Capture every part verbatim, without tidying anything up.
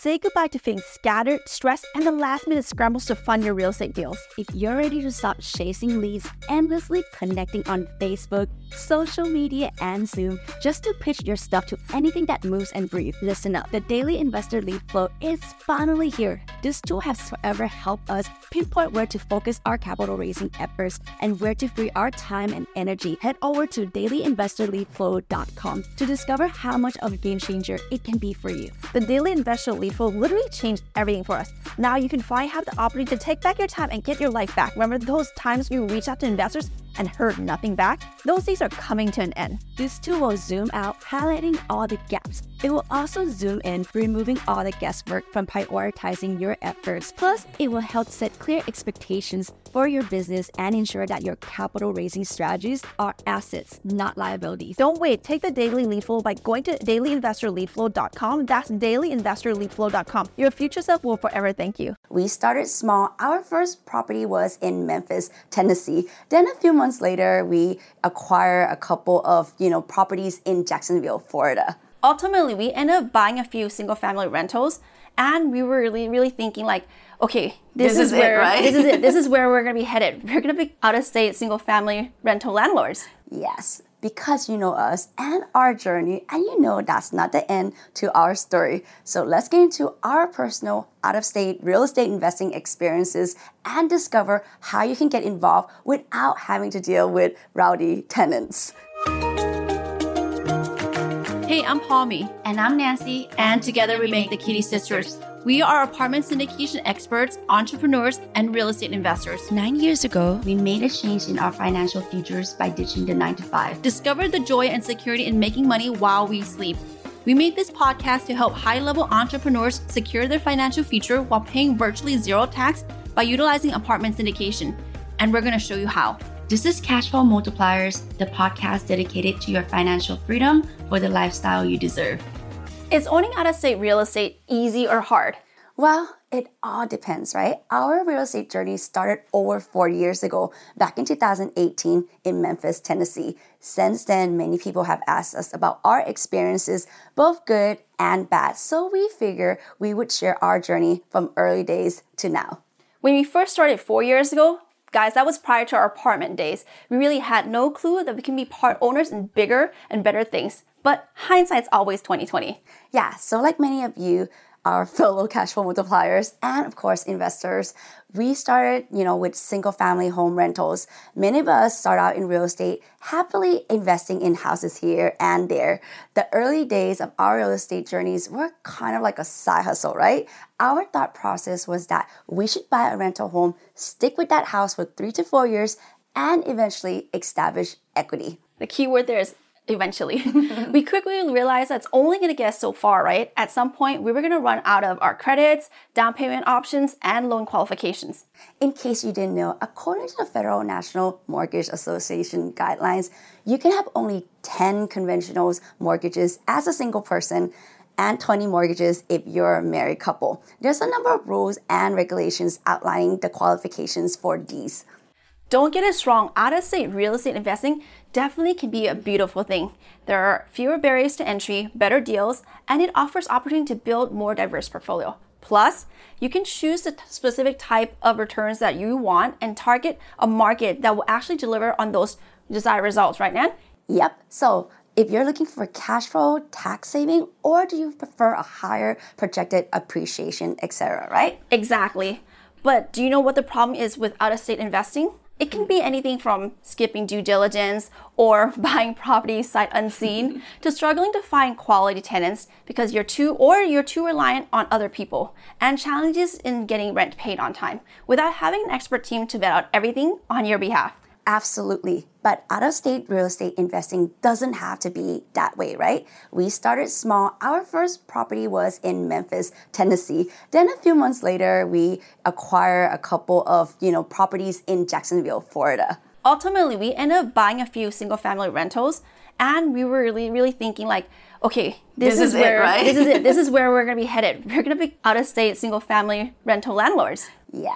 Say goodbye to feeling scattered, stressed, and the last-minute scrambles to fund your real estate deals. If you're ready to stop chasing leads, endlessly connecting on Facebook, social media, and Zoom just to pitch your stuff to anything that moves and breathes, listen up. The Daily Investor Lead Flow is finally here. This tool has forever helped us pinpoint where to focus our capital raising efforts and where to free our time and energy. Head over to daily investor lead flow dot com to discover how much of a game changer it can be for you. The Daily Investor Lead Flow literally changed everything for us. Now you can finally have the opportunity to take back your time and get your life back. Remember those times you reached out to investors and heard nothing back? Those days are coming to an end. This tool will zoom out, highlighting all the gaps. It will also zoom in, removing all the guesswork from prioritizing your efforts. Plus, it will help set clear expectations for your business and ensure that your capital raising strategies are assets, not liabilities. Don't wait. Take the Daily Lead Flow by going to daily investor lead flow dot com. That's daily investor lead flow dot com. Your future self will forever thank you. We started small. Our first property was in Memphis, Tennessee. Then a few months later, we acquired a couple of, you know, properties in Jacksonville, Florida. Ultimately, we ended up buying a few single-family rentals, and we were really, really thinking like, okay, this, this is, is where it, right? this is it. This is where we're gonna be headed. We're gonna be out-of-state single-family rental landlords. Yes, because you know us and our journey, and you know that's not the end to our story. So let's get into our personal out-of-state real estate investing experiences and discover how you can get involved without having to deal with rowdy tenants. Hey, I'm Palmy. And I'm Nancy. And together we make the Kitty Sisters. We are apartment syndication experts, entrepreneurs, and real estate investors. Nine years ago, we made a change in our financial futures by ditching the nine to five. Discovered the joy and security in making money while we sleep. We made this podcast to help high-level entrepreneurs secure their financial future while paying virtually zero tax by utilizing apartment syndication. And we're going to show you how. This is Cashflow Multipliers, the podcast dedicated to your financial freedom for the lifestyle you deserve. Is owning out-of-state real estate easy or hard? Well, it all depends, right? Our real estate journey started over four years ago, back in two thousand eighteen in Memphis, Tennessee. Since then, many people have asked us about our experiences, both good and bad. So we figured we would share our journey from early days to now. When we first started four years ago, guys, that was prior to our apartment days. We really had no clue that we can be part owners in bigger and better things. But hindsight's always twenty twenty. Yeah, so like many of you, our fellow cash flow multipliers, and of course investors, we started, you know, with single-family home rentals. Many of us start out in real estate, happily investing in houses here and there. The early days of our real estate journeys were kind of like a side hustle, right? Our thought process was that we should buy a rental home, stick with that house for three to four years, and eventually establish equity. The key word there is eventually. We quickly realized that's only going to get us so far, right? At some point, we were going to run out of our credits, down payment options, and loan qualifications. In case you didn't know, according to the Federal National Mortgage Association guidelines, you can have only ten conventional mortgages as a single person and twenty mortgages if you're a married couple. There's a number of rules and regulations outlining the qualifications for these. Don't get us wrong, out-of-state real estate investing definitely can be a beautiful thing. There are fewer barriers to entry, better deals, and it offers opportunity to build more diverse portfolio. Plus, you can choose the t- specific type of returns that you want and target a market that will actually deliver on those desired results, right, Nan? Yep. So if you're looking for cash flow, tax saving, or do you prefer a higher projected appreciation, et cetera, right? Exactly. But do you know what the problem is with out-of-state investing? It can be anything from skipping due diligence or buying property sight unseen to struggling to find quality tenants because you're too or you're too reliant on other people, and challenges in getting rent paid on time without having an expert team to vet out everything on your behalf. Absolutely. But out-of-state real estate investing doesn't have to be that way, right? We started small. Our first property was in Memphis, Tennessee. Then a few months later, we acquired a couple of, you know, properties in Jacksonville, Florida. Ultimately, we ended up buying a few single-family rentals, and we were really, really thinking like, okay, this, this is, is where it, right? this is it. This is where we're going to be headed. We're going to be out-of-state single-family rental landlords. Yes.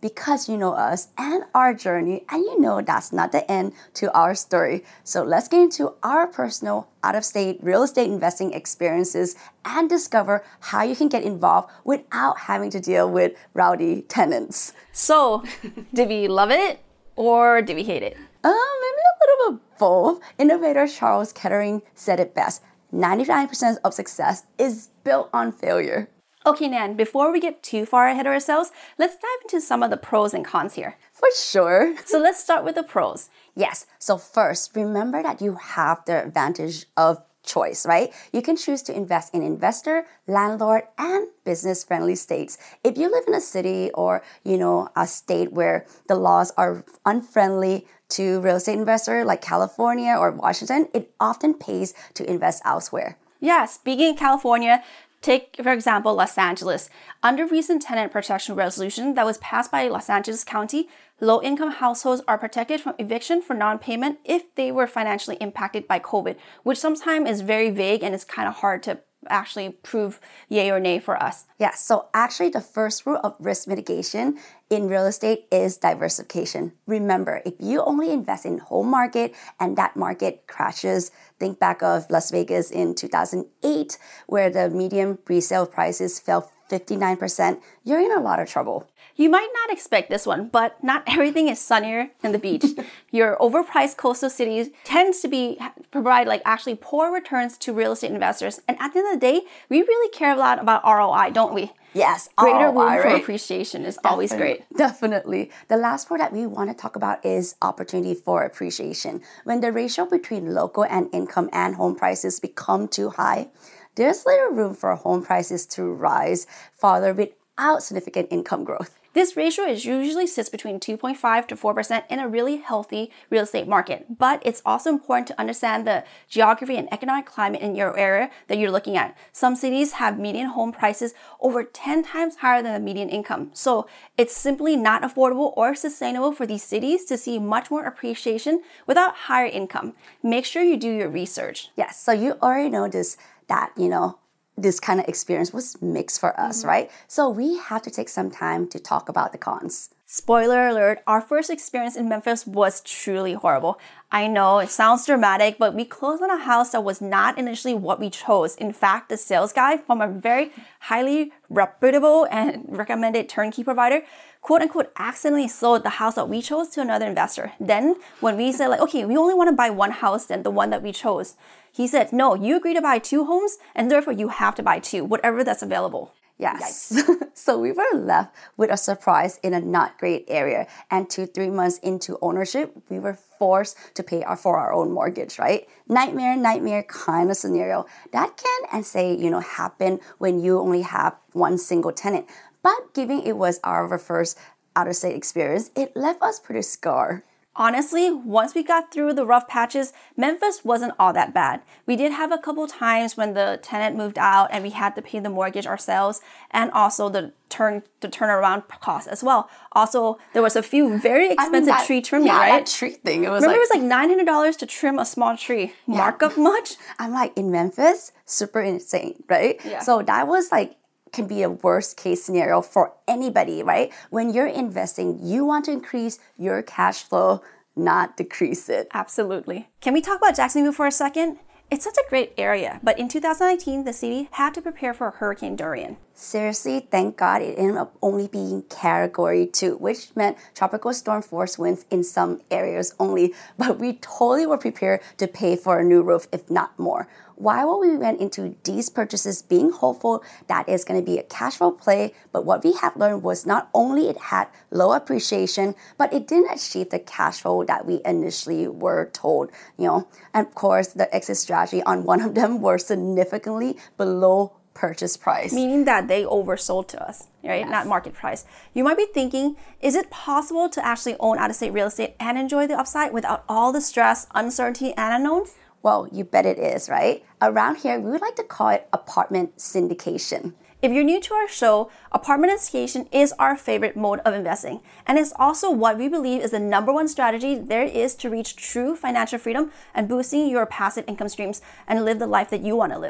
because you know us and our journey, and you know that's not the end to our story. So let's get into our personal out-of-state real estate investing experiences and discover how you can get involved without having to deal with rowdy tenants. So, did we love it or did we hate it? Uh, maybe a little bit of both. Innovator Charles Kettering said it best. ninety-nine percent of success is built on failure. Okay, Nan, before we get too far ahead of ourselves, let's dive into some of the pros and cons here. For sure. So let's start with the pros. Yes. So first, remember that you have the advantage of choice, right? You can choose to invest in investor, landlord, and business-friendly states. If you live in a city or, you know, a state where the laws are unfriendly to real estate investor like California or Washington, it often pays to invest elsewhere. Yeah, speaking of California, take, for example, Los Angeles. Under recent tenant protection resolution that was passed by Los Angeles County, low-income households are protected from eviction for non-payment if they were financially impacted by COVID, which sometimes is very vague and it's kind of hard to actually prove yay or nay for us. Yeah, so actually the first rule of risk mitigation in real estate is diversification. Remember, if you only invest in home market and that market crashes, think back of Las Vegas in two thousand eight, where the median resale prices fell fifty-nine percent, you're in a lot of trouble. You might not expect this one, but not everything is sunnier than the beach. Your overpriced coastal cities tends to be provide like actually poor returns to real estate investors. And at the end of the day, we really care a lot about R O I, don't we? Yes, greater R O I, room for right? appreciation is Definitely, always great. Definitely. The last part that we want to talk about is opportunity for appreciation. When the ratio between local and income and home prices become too high, there's little room for home prices to rise farther without significant income growth. This ratio is usually sits between two point five to four percent in a really healthy real estate market. But it's also important to understand the geography and economic climate in your area that you're looking at. Some cities have median home prices over ten times higher than the median income. So it's simply not affordable or sustainable for these cities to see much more appreciation without higher income. Make sure you do your research. Yes, so you already know this, that, you know, this kind of experience was mixed for us, mm-hmm. right? So we have to take some time to talk about the cons. Spoiler alert, our first experience in Memphis was truly horrible. I know it sounds dramatic, but we closed on a house that was not initially what we chose. In fact, the sales guy from a very highly reputable and recommended turnkey provider, quote unquote, accidentally sold the house that we chose to another investor. Then when we said like, okay, we only want to buy one house than the one that we chose, he said, no, you agree to buy two homes and therefore you have to buy two, whatever that's available. Yes. So we were left with a surprise in a not great area. And two, three months into ownership, we were forced to pay our, for our own mortgage, right? Nightmare, nightmare kind of scenario. That can, and say, you know, happen when you only have one single tenant. But given it was our first out-of-state experience, it left us pretty scarred. Honestly, once we got through the rough patches, Memphis wasn't all that bad. We did have a couple times when the tenant moved out and we had to pay the mortgage ourselves and also the turn the turnaround cost as well. Also, there was a few very expensive I mean, that, tree trimming, yeah, right? That tree thing. It was Remember like, it was like nine hundred dollars to trim a small tree. Yeah. Markup much? I'm like, in Memphis, super insane, right? Yeah. So that was like, can be a worst case scenario for anybody, right? When you're investing, you want to increase your cash flow, not decrease it. Absolutely. Can we talk about Jacksonville for a second? It's such a great area, but in two thousand nineteen, the city had to prepare for Hurricane Dorian. Seriously, thank God it ended up only being Category two, which meant tropical storm force winds in some areas only, but we totally were prepared to pay for a new roof, if not more. While we went into these purchases being hopeful that it's going to be a cash flow play, but what we have learned was not only it had low appreciation, but it didn't achieve the cash flow that we initially were told, you know. And of course, the exit strategy on one of them were significantly below purchase price. Meaning that they oversold to us, right? Yes. Not market price. You might be thinking, is it possible to actually own out-of-state real estate and enjoy the upside without all the stress, uncertainty, and unknowns? Well, you bet it is, right? Around here, we would like to call it apartment syndication. If you're new to our show, apartment syndication is our favorite mode of investing. And it's also what we believe is the number one strategy there is to reach true financial freedom and boosting your passive income streams and live the life that you want to live.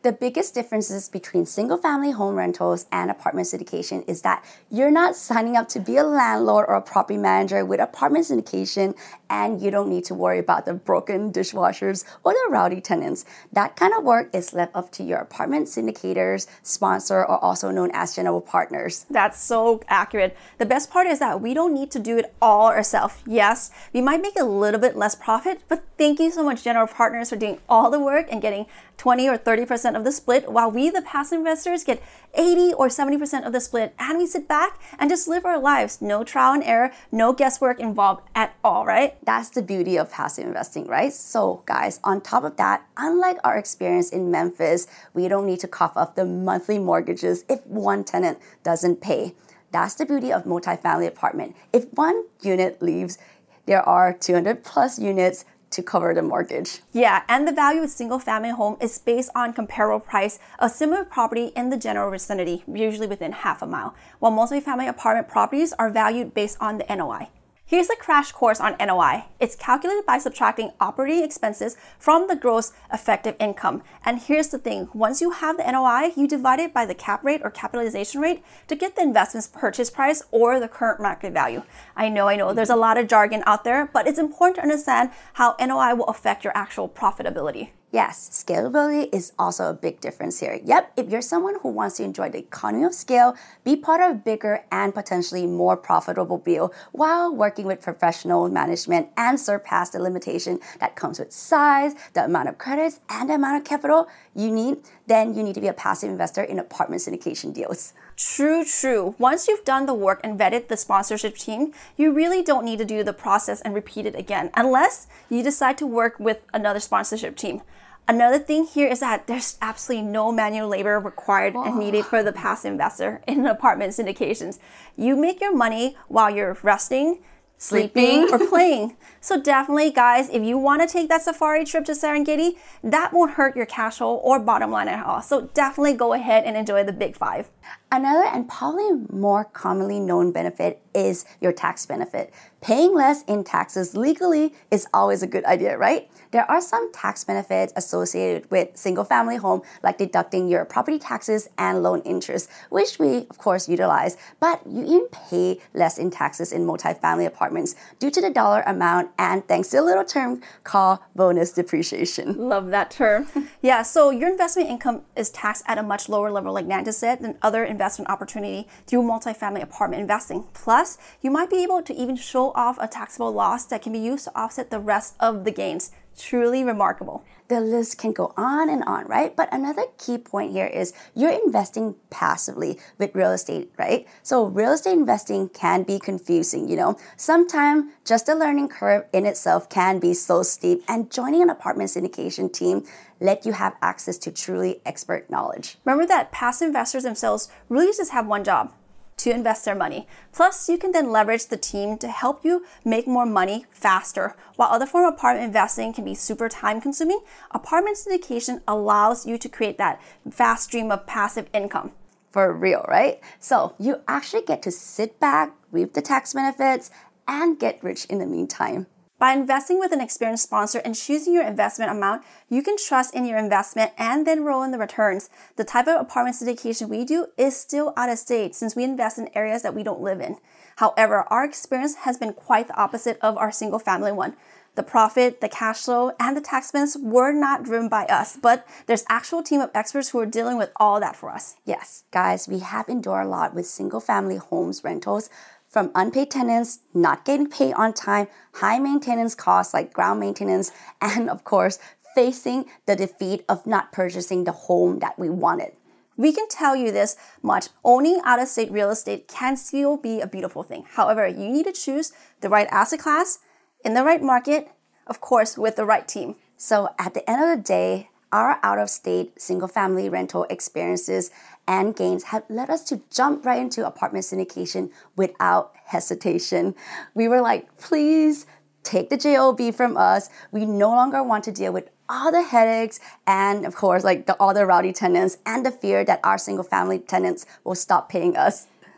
The biggest differences between single-family home rentals and apartment syndication is that you're not signing up to be a landlord or a property manager with apartment syndication, and you don't need to worry about the broken dishwashers or the rowdy tenants. That kind of work is left up to your apartment syndicators, sponsor, or also known as general partners. That's so accurate. The best part is that we don't need to do it all ourselves. Yes, we might make a little bit less profit, but thank you so much, general partners, for doing all the work and getting twenty or thirty percent of the split, while we, the passive investors, get eighty or seventy percent of the split, and we sit back and just live our lives. No trial and error, no guesswork involved at all, right? That's the beauty of passive investing, right? So guys, on top of that, unlike our experience in Memphis, we don't need to cough up the monthly mortgages if one tenant doesn't pay. That's the beauty of multifamily apartment. If one unit leaves, there are two hundred plus units to cover the mortgage. Yeah, and the value of single family home is based on comparable price of similar property in the general vicinity, usually within half a mile, while multifamily apartment properties are valued based on the N O I. Here's a crash course on N O I. It's calculated by subtracting operating expenses from the gross effective income. And here's the thing, once you have the N O I, you divide it by the cap rate or capitalization rate to get the investment's purchase price or the current market value. I know, I know, there's a lot of jargon out there, but it's important to understand how N O I will affect your actual profitability. Yes, scalability is also a big difference here. Yep, if you're someone who wants to enjoy the economy of scale, be part of a bigger and potentially more profitable deal while working with professional management and surpass the limitation that comes with size, the amount of credits, and the amount of capital you need, then you need to be a passive investor in apartment syndication deals. True, true. Once you've done the work and vetted the sponsorship team, you really don't need to do the process and repeat it again, unless you decide to work with another sponsorship team. Another thing here is that there's absolutely no manual labor required and needed for the passive investor in apartment syndications. You make your money while you're resting, sleeping, or playing. So definitely, guys, if you want to take that safari trip to Serengeti, that won't hurt your cash flow or bottom line at all. So definitely go ahead and enjoy the big five. Another and probably more commonly known benefit is your tax benefit. Paying less in taxes legally is always a good idea, right? There are some tax benefits associated with single-family home, like deducting your property taxes and loan interest, which we, of course, utilize. But you even pay less in taxes in multifamily apartments due to the dollar amount and thanks to a little term called bonus depreciation. Love that term. Yeah, so your investment income is taxed at a much lower level, like Nanda said, than other investment opportunity through multifamily apartment investing. Plus, you might be able to even show off a taxable loss that can be used to offset the rest of the gains. Truly remarkable. The list can go on and on, right? But another key point here is you're investing passively with real estate, right? So real estate investing can be confusing, you know. Sometimes just the learning curve in itself can be so steep, and joining an apartment syndication team let you have access to truly expert knowledge. Remember that passive investors themselves really just have one job: to invest their money. Plus, you can then leverage the team to help you make more money faster. While other form of apartment investing can be super time consuming, apartment syndication allows you to create that fast stream of passive income. For real, right? So you actually get to sit back, reap the tax benefits, and get rich in the meantime. By investing with an experienced sponsor and choosing your investment amount, you can trust in your investment and then roll in the returns. The type of apartment syndication we do is still out of state since we invest in areas that we don't live in. However, our experience has been quite the opposite of our single family one. The profit, the cash flow, and the tax expense were not driven by us, but there's actual team of experts who are dealing with all that for us. Yes, guys, we have endured a lot with single family homes rentals, from unpaid tenants, not getting paid on time, high maintenance costs like ground maintenance, and of course, facing the defeat of not purchasing the home that we wanted. We can tell you this much: owning out-of-state real estate can still be a beautiful thing. However, you need to choose the right asset class, in the right market, of course, with the right team. So at the end of the day, our out-of-state single-family rental experiences and gains have led us to jump right into apartment syndication without hesitation. We were like, please take the J O B from us. We no longer want to deal with all the headaches and, of course, like the all the rowdy tenants and the fear that our single-family tenants will stop paying us.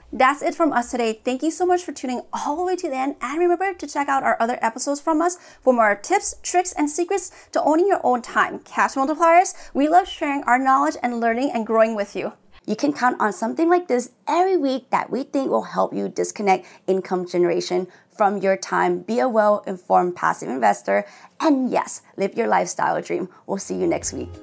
That's it from us today. Thank you so much for tuning all the way to the end. And remember to check out our other episodes from us for more tips, tricks, and secrets to owning your own time. Cash multipliers, we love sharing our knowledge and learning and growing with you. You can count on something like this every week that we think will help you disconnect income generation from your time, be a well-informed passive investor, and yes, live your lifestyle dream. We'll see you next week.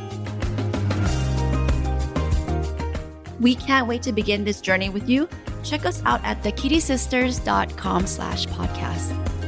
We can't wait to begin this journey with you. Check us out at the kitty sisters dot com slash podcast.